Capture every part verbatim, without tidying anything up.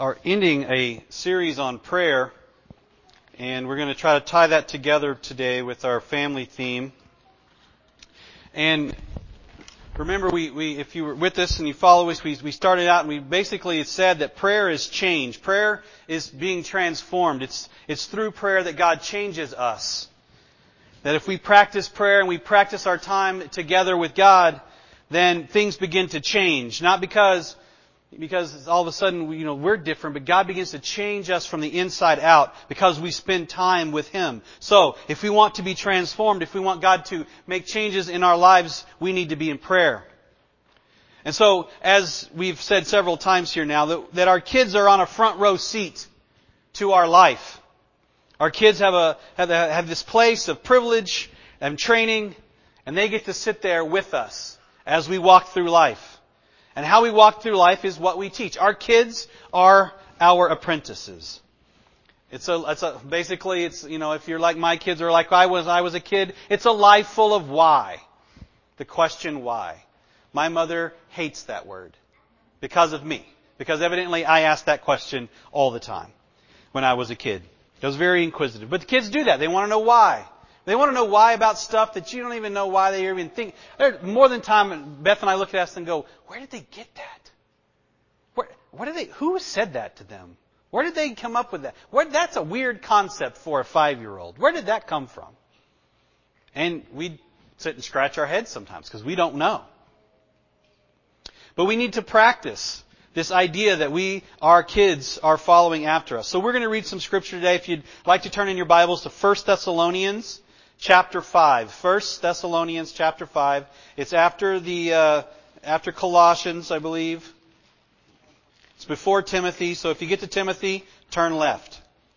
are ending a series on prayer, and we're going to try to tie that together today with our family theme. And remember, we, we if you were with us and you follow us, we, we started out and we basically said that prayer is change. Prayer is being transformed. It's, it's through prayer that God changes us. That if we practice prayer and we practice our time together with God, then things begin to change. Not because Because all of a sudden, you know, we're different, but God begins to change us from the inside out because we spend time with Him. So, if we want to be transformed, if we want God to make changes in our lives, we need to be in prayer. And so, as we've said several times here now, that, that our kids are on a front row seat to our life. Our kids have a have, a, have this place of privilege and training, and they get to sit there with us as we walk through life. And how we walk through life is what we teach. Our kids are our apprentices. It's a, it's a, basically, it's, you know, if you're like my kids or like I was, I was a kid, it's a life full of why. The question why. My mother hates that word. Because of me. Because evidently I asked that question all the time when I was a kid. I was very inquisitive. But the kids do that. They want to know why. They want to know why about stuff that you don't even know why they even think. There's more than time, Beth and I look at us and go, where did they get that? Where, what did they, who said that to them? Where did they come up with that? Where, that's a weird concept for a five-year-old. Where did that come from? And we sit and scratch our heads sometimes because we don't know. But we need to practice this idea that we, our kids, are following after us. So we're going to read some scripture today. If you'd like to turn in your Bibles to First Thessalonians chapter five. First Thessalonians chapter five. It's after the uh, after Colossians, I believe. It's before Timothy. So if you get to Timothy, turn left.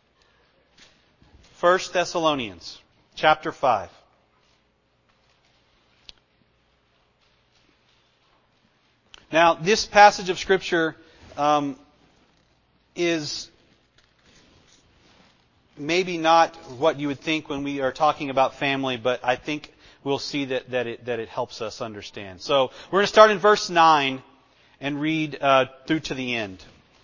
First Thessalonians chapter five. Now, this passage of Scripture um, is maybe not what you would think when we are talking about family, but I think we'll see that, that, it, that it helps us understand. So, we're going to start in verse nine and read uh, through to the end.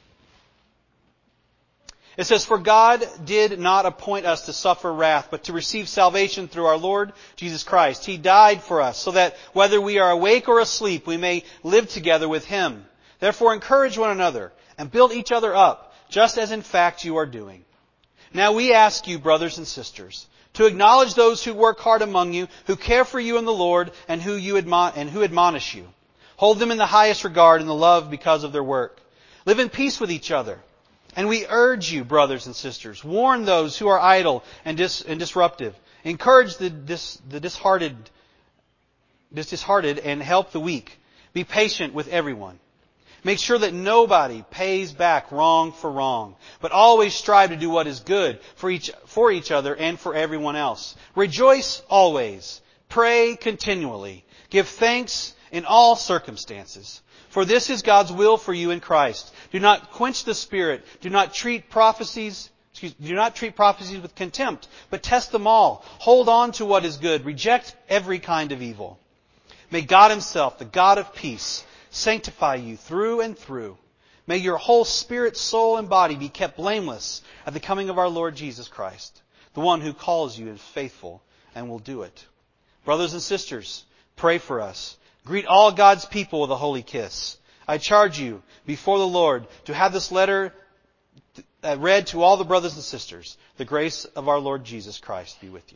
It says, "For God did not appoint us to suffer wrath, but to receive salvation through our Lord Jesus Christ. He died for us, so that whether we are awake or asleep, we may live together with Him. Therefore encourage one another, and build each other up, just as in fact you are doing. Now we ask you, brothers and sisters, to acknowledge those who work hard among you, who care for you in the Lord, and who you admon- and who admonish you. Hold them in the highest regard and the love because of their work. Live in peace with each other. And we urge you, brothers and sisters, warn those who are idle and, dis- and disruptive. Encourage the, dis- the disheartened, dis- disheartened and help the weak. Be patient with everyone. Make sure that nobody pays back wrong for wrong, but always strive to do what is good for each, for each other and for everyone else. Rejoice always. Pray continually. Give thanks in all circumstances. For this is God's will for you in Christ. Do not quench the Spirit. Do not treat prophecies, excuse, do not treat prophecies with contempt, but test them all. Hold on to what is good. Reject every kind of evil. May God Himself, the God of peace, sanctify you through and through. May your whole spirit, soul, and body be kept blameless at the coming of our Lord Jesus Christ. The one who calls you is faithful and will do it. Brothers and sisters, pray for us. Greet all God's people with a holy kiss. I charge you before the Lord to have this letter read to all the brothers and sisters. The grace of our Lord Jesus Christ be with you."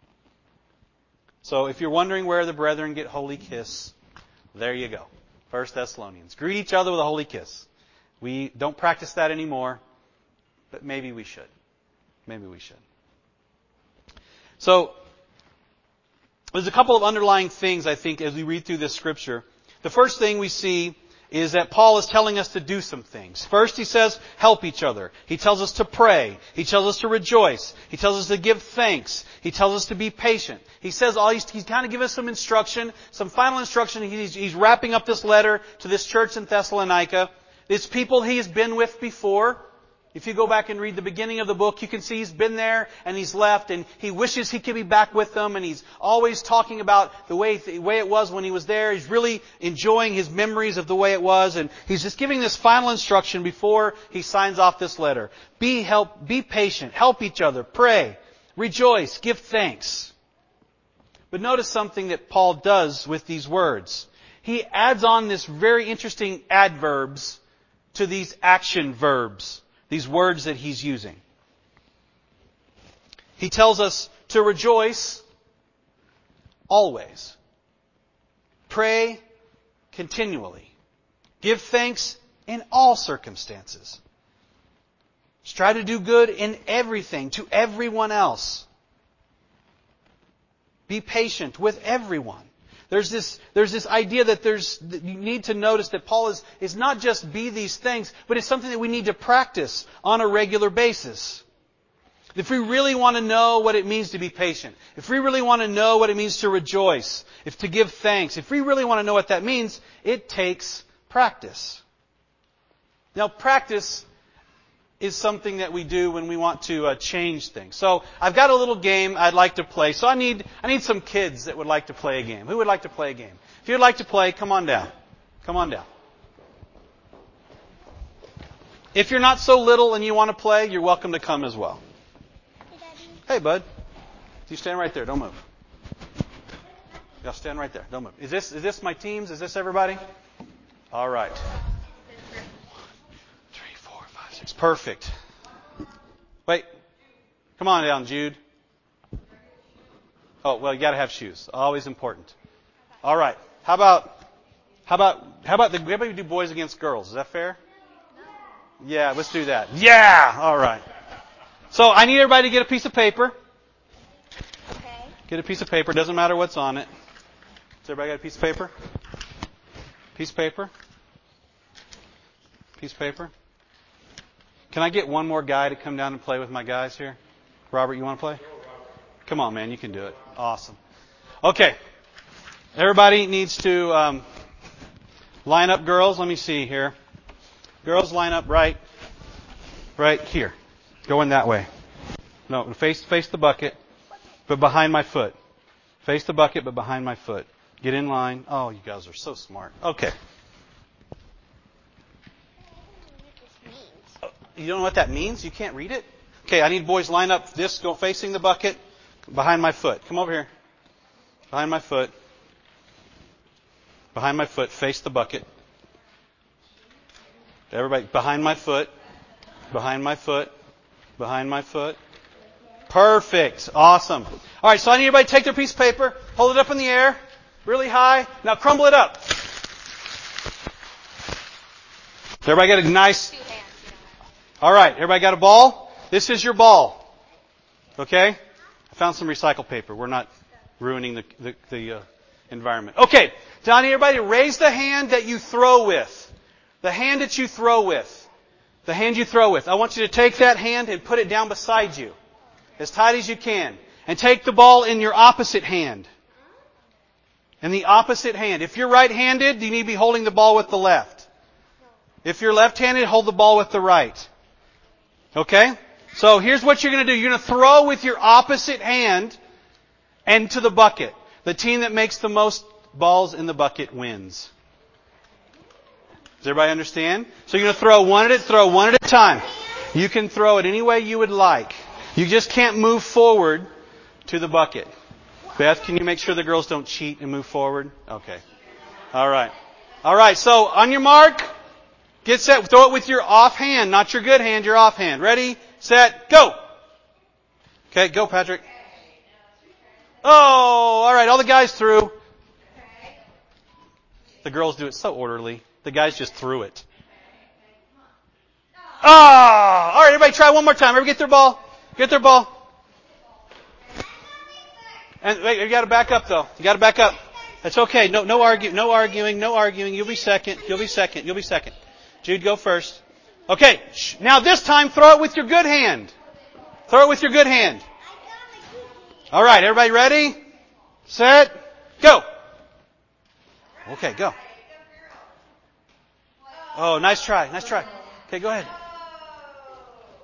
So if you're wondering where the brethren get holy kiss, there you go. First Thessalonians. Greet each other with a holy kiss. We don't practice that anymore, but maybe we should. Maybe we should. So, there's a couple of underlying things, I think, as we read through this scripture. The first thing we see is that Paul is telling us to do some things. First, he says, help each other. He tells us to pray. He tells us to rejoice. He tells us to give thanks. He tells us to be patient. He says all, he's, he's kind of giving us some instruction, some final instruction. He's, he's wrapping up this letter to this church in Thessalonica. It's people he has been with before. If you go back and read the beginning of the book, you can see he's been there and he's left and he wishes he could be back with them, and he's always talking about the way, the way it was when he was there. He's really enjoying his memories of the way it was, and he's just giving this final instruction before he signs off this letter. Be help, be patient, help each other, pray, rejoice, give thanks. But notice something that Paul does with these words. He adds on this very interesting adverbs to these action verbs. These words that he's using. He tells us to rejoice always. Pray continually. Give thanks in all circumstances. Strive to do good in everything to everyone else. Be patient with everyone. There's this, there's this idea that there's, that you need to notice that Paul is, is not just be these things, but it's something that we need to practice on a regular basis. If we really want to know what it means to be patient, if we really want to know what it means to rejoice, if to give thanks, if we really want to know what that means, it takes practice. Now, practice is something that we do when we want to uh, change things. So I've got a little game I'd like to play. So I need I need some kids that would like to play a game. Who would like to play a game? If you'd like to play, come on down. Come on down. If you're not so little and you want to play, you're welcome to come as well. Hey, Daddy. Hey, bud. You stand right there. Don't move. Y'all stand right there. Don't move. Is this is this my teams? Is this everybody? All right. It's perfect. Wait. Come on down, Jude. Oh, well, you got to have shoes. Always important. All right. How about how about how about the how about we do boys against girls? Is that fair? Yeah, let's do that. Yeah. All right. So I need everybody to get a piece of paper. Okay. Get a piece of paper. Doesn't matter what's on it. Does everybody got a piece of paper? Piece of paper. Piece of paper. Can I get one more guy to come down and play with my guys here? Robert, you want to play? Come on, man. You can do it. Awesome. Okay. Everybody needs to um, line up, girls. Let me see here. Girls, line up right, right here. Going that way. No, face face the bucket, but behind my foot. Face the bucket, but behind my foot. Get in line. Oh, you guys are so smart. Okay. You don't know what that means? You can't read it? Okay, I need boys line up this, go facing the bucket, behind my foot. Come over here. Behind my foot. Behind my foot, face the bucket. Everybody, behind my foot. Behind my foot. Behind my foot. Perfect. Awesome. All right, so I need everybody to take their piece of paper, hold it up in the air, really high. Now crumble it up. Everybody got a nice... All right, everybody got a ball? This is your ball. Okay? I found some recycled paper. We're not ruining the, the, the uh, environment. Okay, so I need everybody to raise the hand that you throw with. The hand that you throw with. The hand you throw with. I want you to take that hand and put it down beside you. As tight as you can. And take the ball in your opposite hand. In the opposite hand. If you're right-handed, you need to be holding the ball with the left. If you're left-handed, hold the ball with the right. Okay? So here's what you're going to do. You're going to throw with your opposite hand into the bucket. The team that makes the most balls in the bucket wins. Does everybody understand? So you're going to throw one at a throw one at a time. You can throw it any way you would like. You just can't move forward to the bucket. Beth, can you make sure the girls don't cheat and move forward? Okay. All right. All right. So on your mark. Get set. Throw it with your off hand, not your good hand, your off hand. Ready, set, go. Okay, go, Patrick. Oh, all right. All the guys threw. The girls do it so orderly. The guys just threw it. Oh, all right. Everybody try one more time. Everybody get their ball. Get their ball. And wait, you got to back up though. You got to back up. That's okay. No, no argue, no arguing, no arguing. You'll be second. You'll be second. You'll be second. Jude, go first. Okay, now this time throw it with your good hand. Throw it with your good hand. All right, everybody ready? Set, go. Okay, go. Oh, nice try, nice try. Okay, go ahead.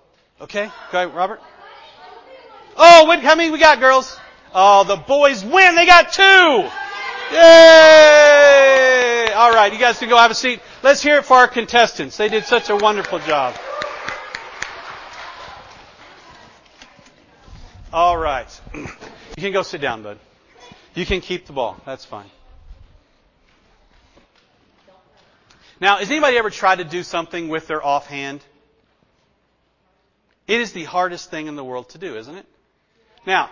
Okay, go ahead, Robert. Oh, what, how many we got, girls? Oh, the boys win. They got two. Yay! All right, you guys can go have a seat. Let's hear it for our contestants. They did such a wonderful job. All right. You can go sit down, bud. You can keep the ball. That's fine. Now, has anybody ever tried to do something with their offhand? It is the hardest thing in the world to do, isn't it? Now,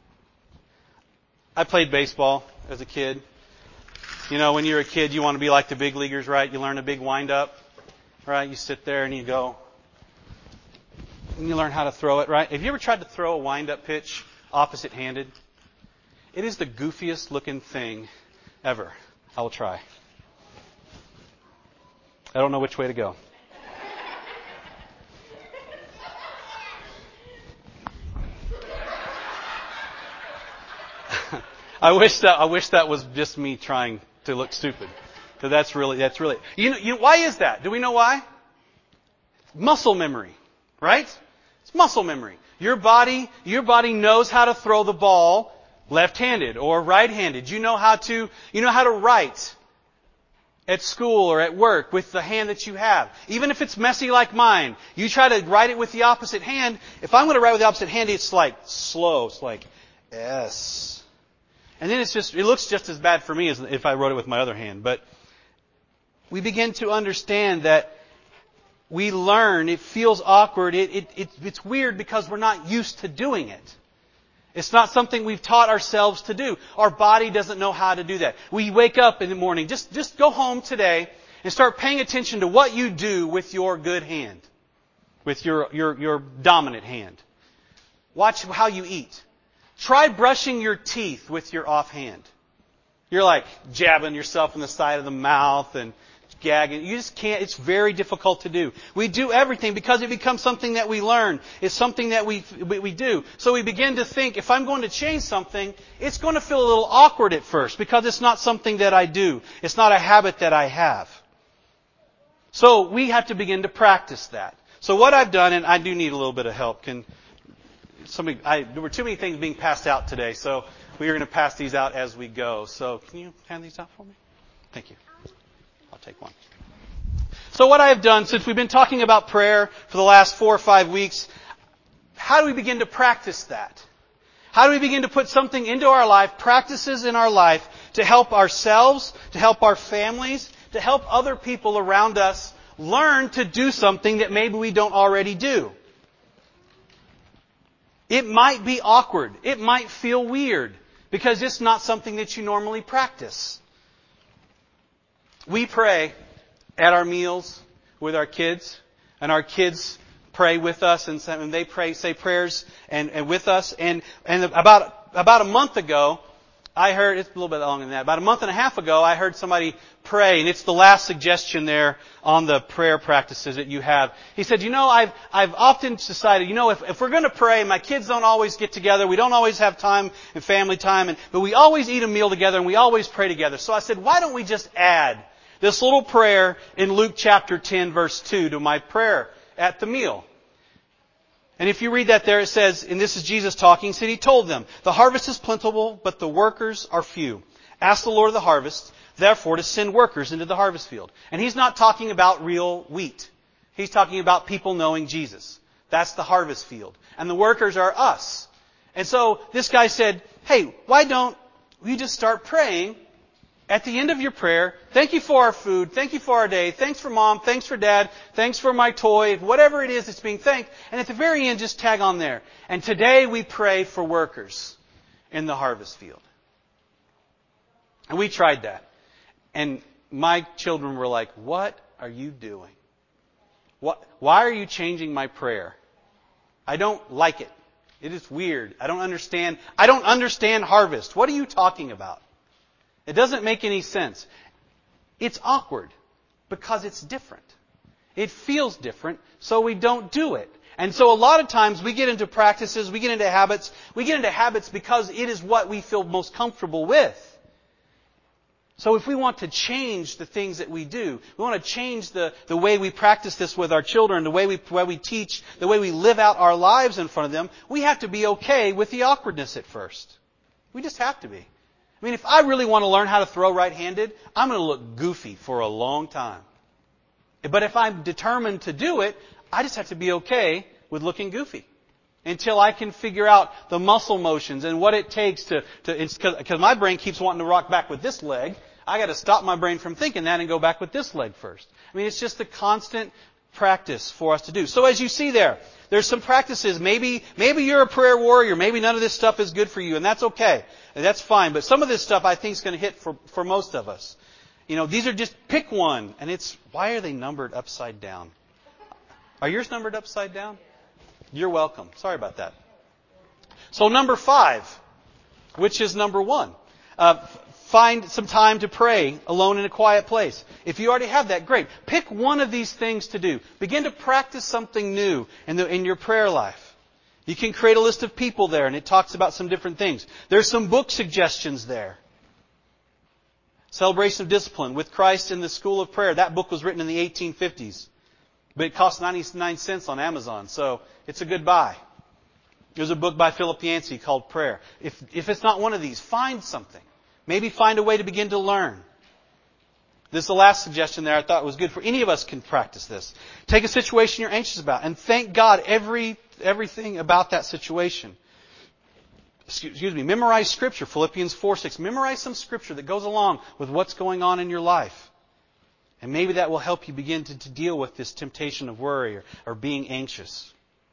I played baseball as a kid. You know, when you're a kid, you want to be like the big leaguers, right? You learn a big wind-up, right? You sit there and you go, and you learn how to throw it, right? Have you ever tried to throw a wind-up pitch opposite-handed? It is the goofiest looking thing ever. I will try. I don't know which way to go. I wish that I wish that was just me trying to look stupid, because that's really that's really you know, you know why is that? Do we know why? Muscle memory, right? It's muscle memory. Your body your body knows how to throw the ball left-handed or right-handed. You know how to you know how to write at school or at work with the hand that you have. Even if it's messy like mine, you try to write it with the opposite hand. If I'm going to write with the opposite hand, it's like slow. It's like S. And then it's just, it looks just as bad for me as if I wrote it with my other hand. But we begin to understand that we learn, it feels awkward, it, it, it, it's weird because we're not used to doing it. It's not something we've taught ourselves to do. Our body doesn't know how to do that. We wake up in the morning, just, just go home today and start paying attention to what you do with your good hand. With your, your, your dominant hand. Watch how you eat. Try brushing your teeth with your offhand. You're like jabbing yourself in the side of the mouth and gagging. You just can't. It's very difficult to do. We do everything because it becomes something that we learn. It's something that we, we we do. So we begin to think, if I'm going to change something, it's going to feel a little awkward at first because it's not something that I do. It's not a habit that I have. So we have to begin to practice that. So what I've done, and I do need a little bit of help, can somebody, I, there were too many things being passed out today, so we are going to pass these out as we go. So can you hand these out for me? Thank you. I'll take one. So what I have done, since we've been talking about prayer for the last four or five weeks, how do we begin to practice that? How do we begin to put something into our life, practices in our life, to help ourselves, to help our families, to help other people around us learn to do something that maybe we don't already do? It might be awkward. It might feel weird because it's not something that you normally practice. We pray at our meals with our kids, and our kids pray with us, and they pray, say prayers and, and with us. And, and about, about a month ago, I heard, it's a little bit longer than that, about a month and a half ago, I heard somebody pray, and it's the last suggestion there on the prayer practices that you have. He said, you know, I've, I've often decided, you know, if, if we're going to pray, my kids don't always get together, we don't always have time and family time, and, but we always eat a meal together and we always pray together. So I said, why don't we just add this little prayer in Luke chapter ten verse two to my prayer at the meal? And if you read that there, it says, and this is Jesus talking, he said, he told them, the harvest is plentiful, but the workers are few. Ask the Lord of the harvest, therefore, to send workers into the harvest field. And he's not talking about real wheat. He's talking about people knowing Jesus. That's the harvest field. And the workers are us. And so this guy said, hey, why don't we just start praying at the end of your prayer? Thank you for our food. Thank you for our day. Thanks for mom. Thanks for dad. Thanks for my toy. Whatever it is that's being thanked. And at the very end, just tag on there. And today we pray for workers in the harvest field. And we tried that. And my children were like, what are you doing? What, why are you changing my prayer? I don't like it. It is weird. I don't understand. I don't understand harvest. What are you talking about? It doesn't make any sense. It's awkward because it's different. It feels different, so we don't do it. And so a lot of times we get into practices, we get into habits, we get into habits because it is what we feel most comfortable with. So if we want to change the things that we do, we want to change the, the way we practice this with our children, the way we, way we teach, the way we live out our lives in front of them, we have to be okay with the awkwardness at first. We just have to be. I mean, if I really want to learn how to throw right-handed, I'm going to look goofy for a long time. But if I'm determined to do it, I just have to be okay with looking goofy until I can figure out the muscle motions and what it takes to, to because my brain keeps wanting to rock back with this leg. I got to stop my brain from thinking that and go back with this leg first. I mean, it's just a constant practice for us to do. So as you see there, there's some practices. Maybe, maybe you're a prayer warrior. Maybe none of this stuff is good for you, and that's okay. And that's fine. But some of this stuff I think is going to hit for, for most of us. You know, these are just, pick one. And it's, why are they numbered upside down? Are yours numbered upside down? You're welcome. Sorry about that. So number five, which is number one. Uh, find some time to pray alone in a quiet place. If you already have that, great. Pick one of these things to do. Begin to practice something new in, the, in your prayer life. You can create a list of people there, and it talks about some different things. There's some book suggestions there. Celebration of Discipline with Christ in the School of Prayer. That book was written in the eighteen fifties. But it costs ninety-nine cents on Amazon, so it's a good buy. There's a book by Philip Yancey called Prayer. If, if it's not one of these, find something. Maybe find a way to begin to learn. This is the last suggestion there I thought was good for any of us can practice this. Take a situation you're anxious about and thank God every everything about that situation. Excuse me, memorize Scripture, Philippians four six. Memorize some Scripture that goes along with what's going on in your life. And maybe that will help you begin to, to deal with this temptation of worry or, or being anxious.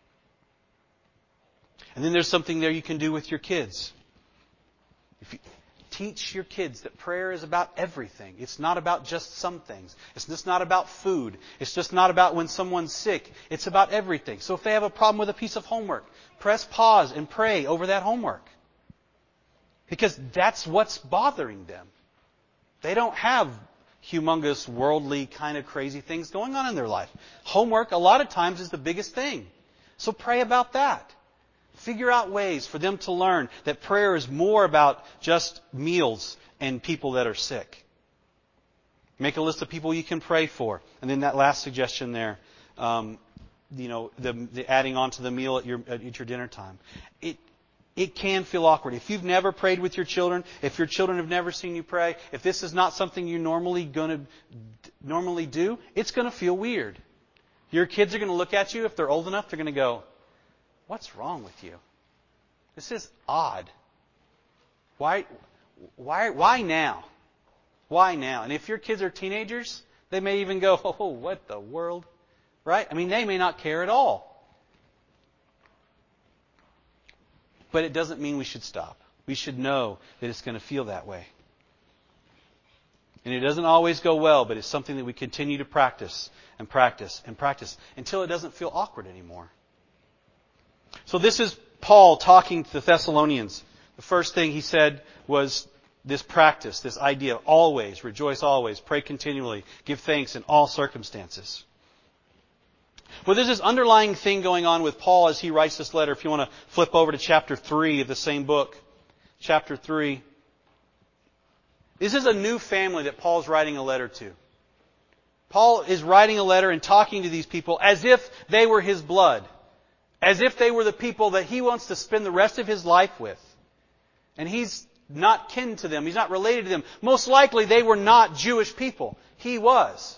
And then there's something there you can do with your kids. If you, teach your kids that prayer is about everything. It's not about just some things. It's just not about food. It's just not about when someone's sick. It's about everything. So if they have a problem with a piece of homework, press pause and pray over that homework. Because that's what's bothering them. They don't have humongous, worldly, kind of crazy things going on in their life. Homework, a lot of times, is the biggest thing. So pray about that. Figure out ways for them to learn that prayer is more about just meals and people that are sick. Make a list of people you can pray for. And then that last suggestion there, um, you know, the, the adding on to the meal at your, at your dinner time. It, It can feel awkward. If you've never prayed with your children, if your children have never seen you pray, if this is not something you're normally going to normally do, it's going to feel weird. Your kids are going to look at you, if they're old enough, they're going to go, "What's wrong with you? This is odd. Why, why, why now? Why now?" And if your kids are teenagers, they may even go, "Oh, what the world?" Right? I mean, they may not care at all. But it doesn't mean we should stop. We should know that it's going to feel that way. And it doesn't always go well, but it's something that we continue to practice and practice and practice until it doesn't feel awkward anymore. So this is Paul talking to the Thessalonians. The first thing he said was this practice, this idea of always, rejoice always, pray continually, give thanks in all circumstances. Well, there's this underlying thing going on with Paul as he writes this letter. If you want to flip over to chapter three of the same book. Chapter three. This is a new family that Paul's writing a letter to. Paul is writing a letter and talking to these people as if they were his blood. As if they were the people that he wants to spend the rest of his life with. And he's not kin to them. He's not related to them. Most likely they were not Jewish people. He was.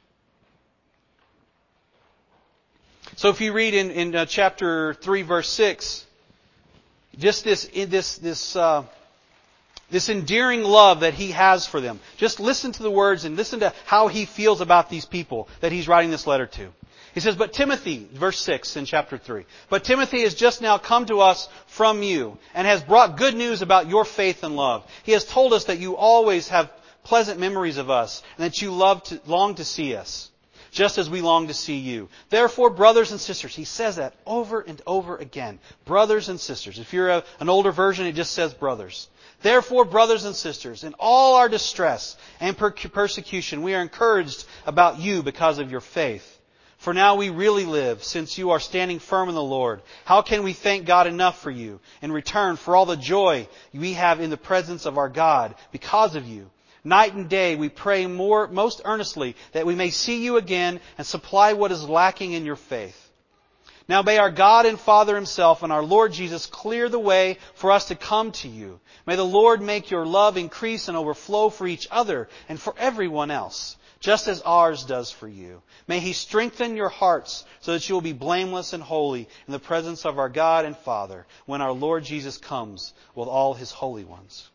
So if you read in, in uh, chapter three, verse six, just this this this uh, this endearing love that he has for them. Just listen to the words and listen to how he feels about these people that he's writing this letter to. He says, "But Timothy," verse six in chapter three, "But Timothy has just now come to us from you and has brought good news about your faith and love. He has told us that you always have pleasant memories of us and that you love to, long to see us, just as we long to see you. Therefore, brothers and sisters," he says that over and over again. Brothers and sisters. If you're a, an older version, it just says brothers. "Therefore, brothers and sisters, in all our distress and per- persecution, we are encouraged about you because of your faith. For now we really live, since you are standing firm in the Lord. How can we thank God enough for you in return for all the joy we have in the presence of our God because of you? Night and day we pray more, most earnestly that we may see you again and supply what is lacking in your faith. Now may our God and Father Himself and our Lord Jesus clear the way for us to come to you. May the Lord make your love increase and overflow for each other and for everyone else, just as ours does for you. May He strengthen your hearts so that you will be blameless and holy in the presence of our God and Father when our Lord Jesus comes with all His holy ones.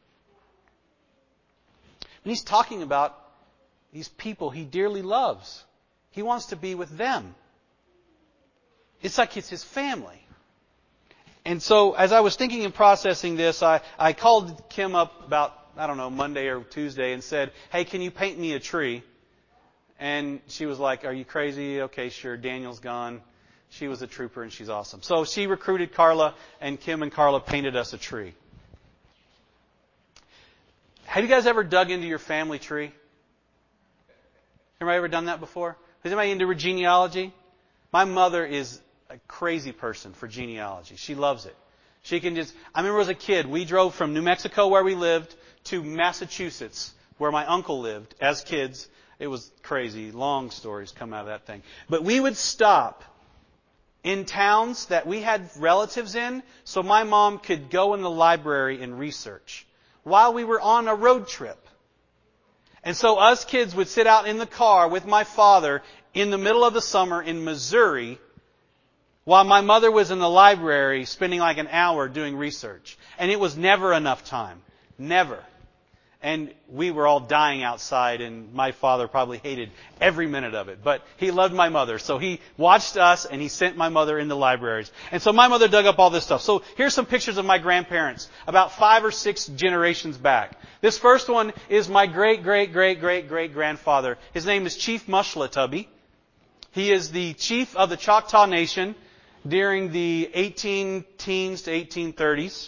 And He's talking about these people He dearly loves. He wants to be with them. It's like it's His family. And so as I was thinking and processing this, I, I called Kim up about, I don't know, Monday or Tuesday and said, hey, can you paint me a tree? And she was like, are you crazy? Okay, sure. Daniel's gone. She was a trooper and she's awesome. So she recruited Carla, and Kim and Carla painted us a tree. Have you guys ever dug into your family tree? Anybody ever done that before? Is anybody into genealogy? My mother is a crazy person for genealogy. She loves it. She can just, I remember as a kid, we drove from New Mexico where we lived to Massachusetts where my uncle lived as kids. It was crazy. Long stories come out of that thing. But we would stop in towns that we had relatives in so my mom could go in the library and research while we were on a road trip. And so us kids would sit out in the car with my father in the middle of the summer in Missouri while my mother was in the library spending like an hour doing research. And it was never enough time. Never. And we were all dying outside, and my father probably hated every minute of it. But he loved my mother, so he watched us, and he sent my mother in the libraries. And so my mother dug up all this stuff. So here's some pictures of my grandparents, about five or six generations back. This first one is my great-great-great-great-great-grandfather. His name is Chief Mushlatubbee. He is the chief of the Choctaw Nation during the eighteen teens to eighteen thirties.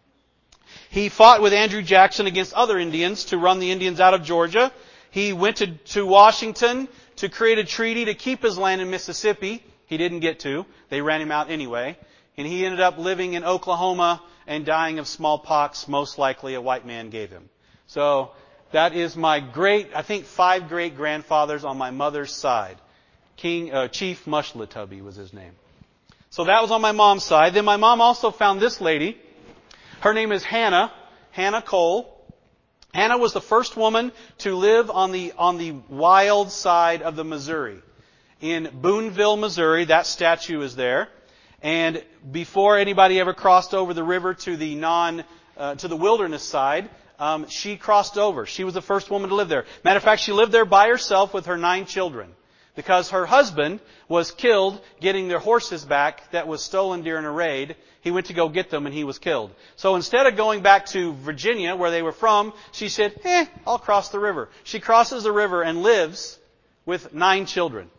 He fought with Andrew Jackson against other Indians to run the Indians out of Georgia. He went to, to Washington to create a treaty to keep his land in Mississippi. He didn't get to. They ran him out anyway. And he ended up living in Oklahoma and dying of smallpox, most likely a white man gave him. So that is my great, I think five great-grandfathers on my mother's side. King uh, Chief Mushlatubbee was his name. So that was on my mom's side. Then my mom also found this lady. Her name is Hannah, Hannah Cole. Hannah was the first woman to live on the, on the wild side of the Missouri. In Boonville, Missouri, that statue is there. And before anybody ever crossed over the river to the non, uh, to the wilderness side, um, she crossed over. She was the first woman to live there. Matter of fact, she lived there by herself with her nine children. Because her husband was killed getting their horses back that was stolen during a raid. He went to go get them and he was killed. So instead of going back to Virginia, where they were from, she said, eh, I'll cross the river. She crosses the river and lives with nine children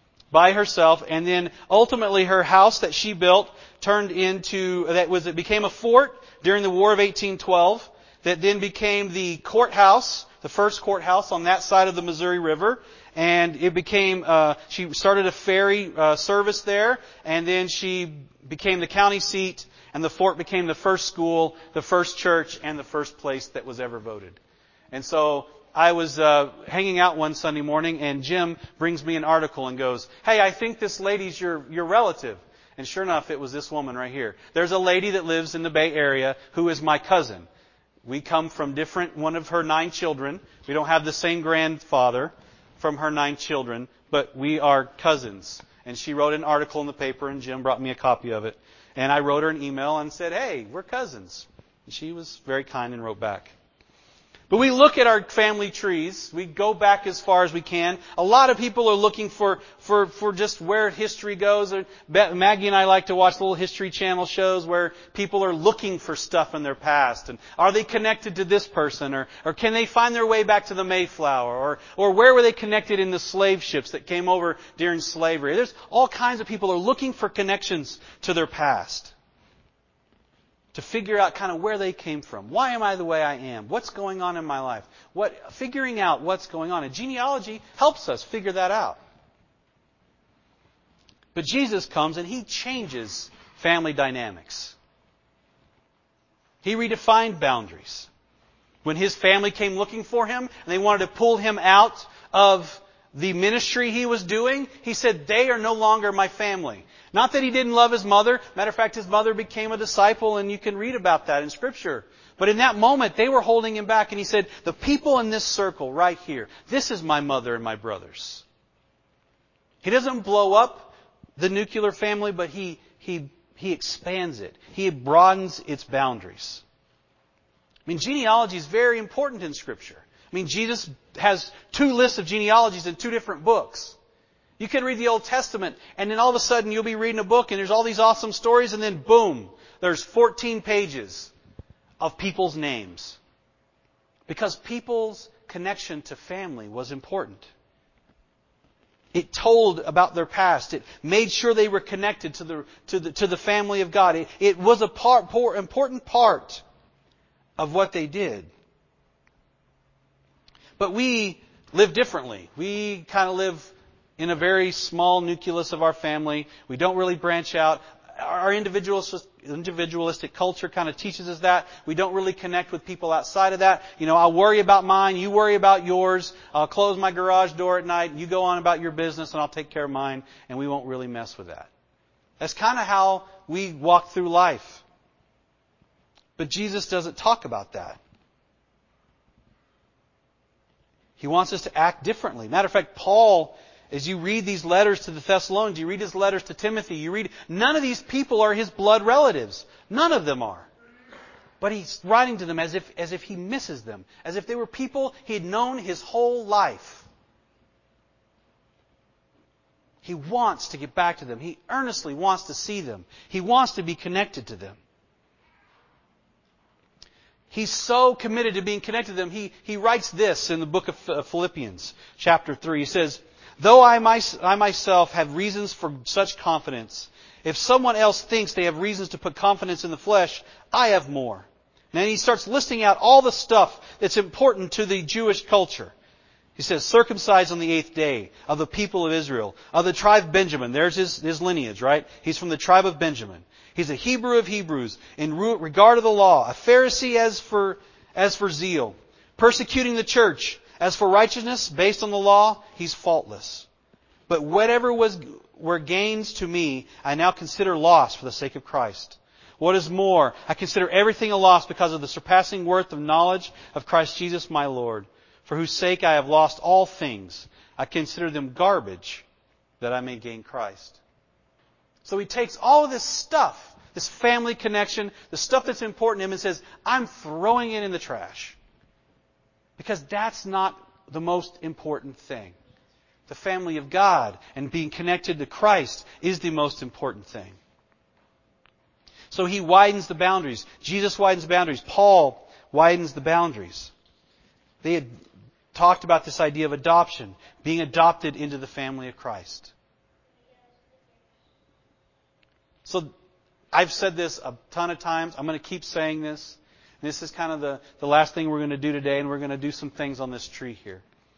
by herself. And then ultimately her house that she built turned into, that was, it became a fort during the War of eighteen twelve that then became the courthouse, the first courthouse on that side of the Missouri River. And it became, uh, she started a ferry uh, service there, and then she became the county seat, and the fort became the first school, the first church, and the first place that was ever voted. And so I was uh, hanging out one Sunday morning, and Jim brings me an article and goes, hey, I think this lady's your, your relative. And sure enough, it was this woman right here. There's a lady that lives in the Bay Area who is my cousin. We come from different, one of her nine children. We don't have the same grandfather from her nine children, but we are cousins. And she wrote an article in the paper, and Jim brought me a copy of it. And I wrote her an email and said, hey, we're cousins. And she was very kind and wrote back. But we look at our family trees. We go back as far as we can. A lot of people are looking for, for, for just where history goes. Maggie and I like to watch little History Channel shows where people are looking for stuff in their past. And are they connected to this person? Or, or can they find their way back to the Mayflower? Or, or where were they connected in the slave ships that came over during slavery? There's all kinds of people are looking for connections to their past, to figure out kind of where they came from. Why am I the way I am? What's going on in my life? What, figuring out what's going on. And genealogy helps us figure that out. But Jesus comes and He changes family dynamics. He redefined boundaries. When his family came looking for him and they wanted to pull him out of the ministry he was doing, he said, they are no longer my family. Not that he didn't love his mother. Matter of fact, his mother became a disciple, and you can read about that in Scripture. But in that moment, they were holding him back, and he said, the people in this circle right here, this is my mother and my brothers. He doesn't blow up the nuclear family, but he, he, he expands it. He broadens its boundaries. I mean, genealogy is very important in Scripture. I mean, Jesus has two lists of genealogies in two different books. You can read the Old Testament, and then all of a sudden you'll be reading a book, and there's all these awesome stories, and then boom, there's fourteen pages of people's names. Because people's connection to family was important. It told about their past. It made sure they were connected to the to the to the family of God. It, it was a part, poor, important part of what they did. But we live differently. We kind of live in a very small nucleus of our family. We don't really branch out. Our individualistic, individualistic culture kind of teaches us that. We don't really connect with people outside of that. You know, I'll worry about mine, you worry about yours. I'll close my garage door at night, you go on about your business, and I'll take care of mine, and we won't really mess with that. That's kind of how we walk through life. But Jesus doesn't talk about that. He wants us to act differently. Matter of fact, Paul, as you read these letters to the Thessalonians, you read his letters to Timothy, you read, none of these people are his blood relatives. None of them are. But he's writing to them as if, as if he misses them. As if they were people he had known his whole life. He wants to get back to them. He earnestly wants to see them. He wants to be connected to them. He's so committed to being connected to them. He, he writes this in the book of Philippians, chapter three. He says, though I, my, I myself have reasons for such confidence, if someone else thinks they have reasons to put confidence in the flesh, I have more. And then he starts listing out all the stuff that's important to the Jewish culture. He says, circumcised on the eighth day, of the people of Israel, of the tribe of Benjamin. There's his, his lineage, right? He's from the tribe of Benjamin. He's a Hebrew of Hebrews, in regard of the law, a Pharisee as for, as for zeal, persecuting the church. As for righteousness, based on the law, he's faultless. But whatever was were gains to me, I now consider loss for the sake of Christ. What is more, I consider everything a loss because of the surpassing worth of knowledge of Christ Jesus my Lord, for whose sake I have lost all things. I consider them garbage, that I may gain Christ. So he takes all of this stuff, this family connection, the stuff that's important to him, and says, I'm throwing it in the trash. Because that's not the most important thing. The family of God and being connected to Christ is the most important thing. So he widens the boundaries. Jesus widens the boundaries. Paul widens the boundaries. They had talked about this idea of adoption, being adopted into the family of Christ. So I've said this a ton of times. I'm going to keep saying this. This is kind of the, the last thing we're going to do today, and we're going to do some things on this tree here.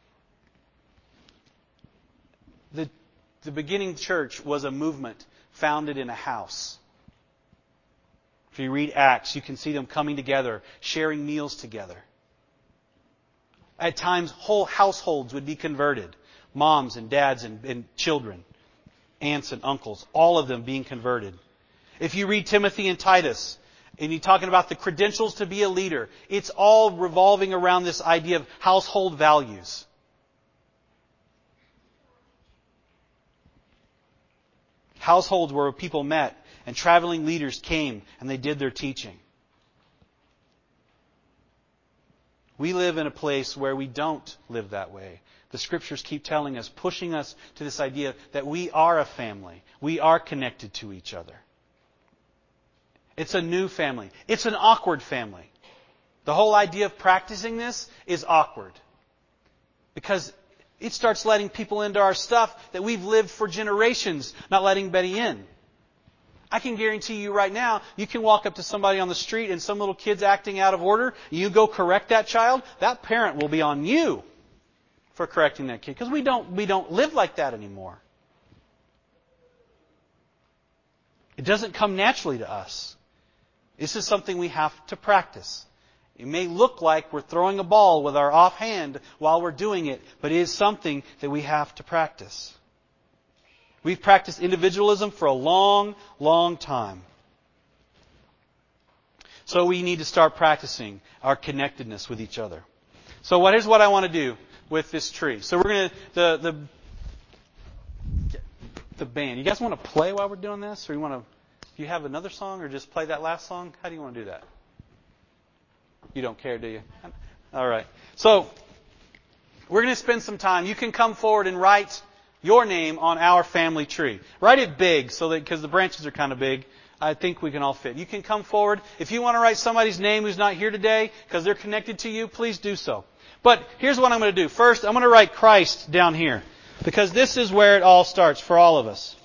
The, the beginning church was a movement founded in a house. If you read Acts, you can see them coming together, sharing meals together. At times, whole households would be converted. Moms and dads and, and children, aunts and uncles, all of them being converted. If you read Timothy and Titus, and you're talking about the credentials to be a leader, it's all revolving around this idea of household values. Households where people met and traveling leaders came and they did their teaching. We live in a place where we don't live that way. The Scriptures keep telling us, pushing us to this idea that we are a family. We are connected to each other. It's a new family. It's an awkward family. The whole idea of practicing this is awkward. Because it starts letting people into our stuff that we've lived for generations, not letting Betty in. I can guarantee you right now, you can walk up to somebody on the street and some little kid's acting out of order. You go correct that child, that parent will be on you for correcting that kid. Because we don't, we don't live like that anymore. It doesn't come naturally to us. This is something we have to practice. It may look like we're throwing a ball with our offhand while we're doing it, but it is something that we have to practice. We've practiced individualism for a long, long time. So we need to start practicing our connectedness with each other. So what here's what I want to do with this tree. So we're going to the the the band. You guys want to play while we're doing this, or you want to? Do you have another song, or just play that last song? How do you want to do that? You don't care, do you? All right. So we're going to spend some time. You can come forward and write your name on our family tree. Write it big, so that because the branches are kind of big. I think we can all fit. You can come forward. If you want to write somebody's name who's not here today because they're connected to you, please do so. But here's what I'm going to do. First, I'm going to write Christ down here because this is where it all starts for all of us.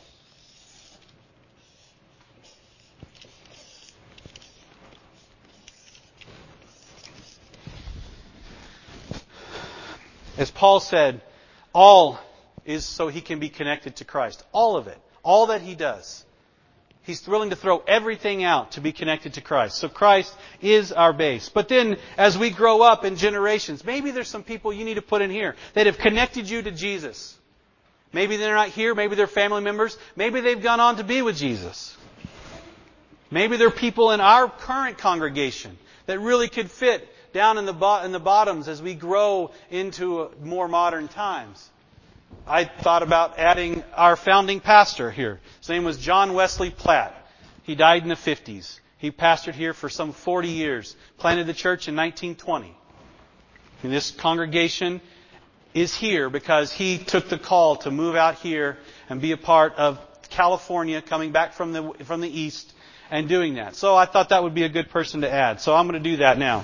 As Paul said, all is so he can be connected to Christ. All of it. All that he does. He's willing to throw everything out to be connected to Christ. So Christ is our base. But then, as we grow up in generations, maybe there's some people you need to put in here that have connected you to Jesus. Maybe they're not here. Maybe they're family members. Maybe they've gone on to be with Jesus. Maybe there are people in our current congregation that really could fit down in the bo- in the bottoms as we grow into more modern times. I thought about adding our founding pastor here. His name was John Wesley Platt. He died in the fifties. He pastored here for some forty years. Planted the church in nineteen twenty. And this congregation is here because he took the call to move out here and be a part of California, coming back from the from the east and doing that. So I thought that would be a good person to add. So I'm going to do that now.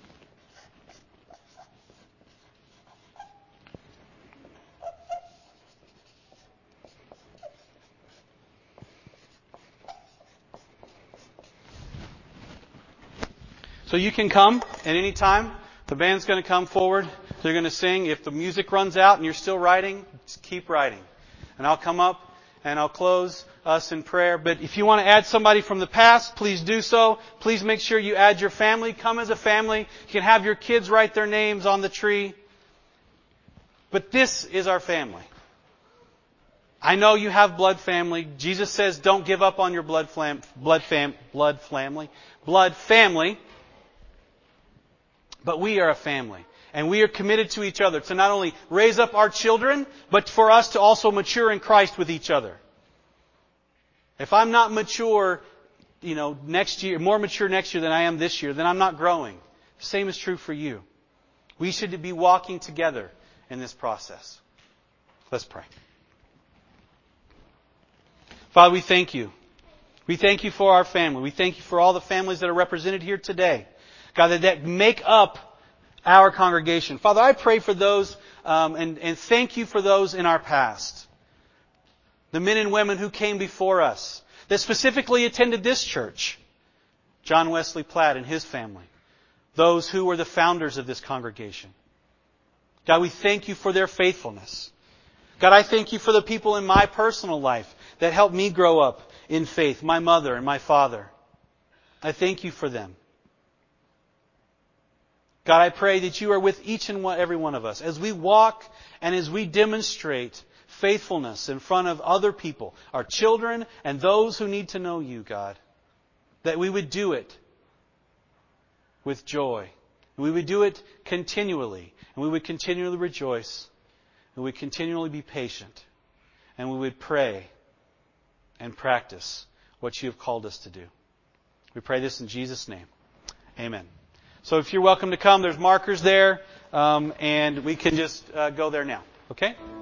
So you can come at any time. The band's going to come forward. They're going to sing. If the music runs out and you're still writing, just keep writing. And I'll come up and I'll close us in prayer. But if you want to add somebody from the past, please do so. Please make sure you add your family. Come as a family. You can have your kids write their names on the tree. But this is our family. I know you have blood family. Jesus says don't give up on your blood flam, blood fam, blood family, blood family. But we are a family. And we are committed to each other to not only raise up our children, but for us to also mature in Christ with each other. If I'm not mature, you know, next year, more mature next year than I am this year, then I'm not growing. The same is true for you. We should be walking together in this process. Let's pray. Father, we thank you. We thank you for our family. We thank you for all the families that are represented here today. God, that, that make up our congregation. Father, I pray for those um, and, and thank you for those in our past. The men and women who came before us, that specifically attended this church. John Wesley Platt and his family. Those who were the founders of this congregation. God, we thank you for their faithfulness. God, I thank you for the people in my personal life that helped me grow up in faith. My mother and my father. I thank you for them. God, I pray that you are with each and one, every one of us as we walk and as we demonstrate faithfulness in front of other people, our children and those who need to know you, God. That we would do it with joy. And we would do it continually. And we would continually rejoice. And we would continually be patient. And we would pray and practice what you have called us to do. We pray this in Jesus' name. Amen. So if you're welcome to come, there's markers there, um, and we can just uh, go there now. Okay?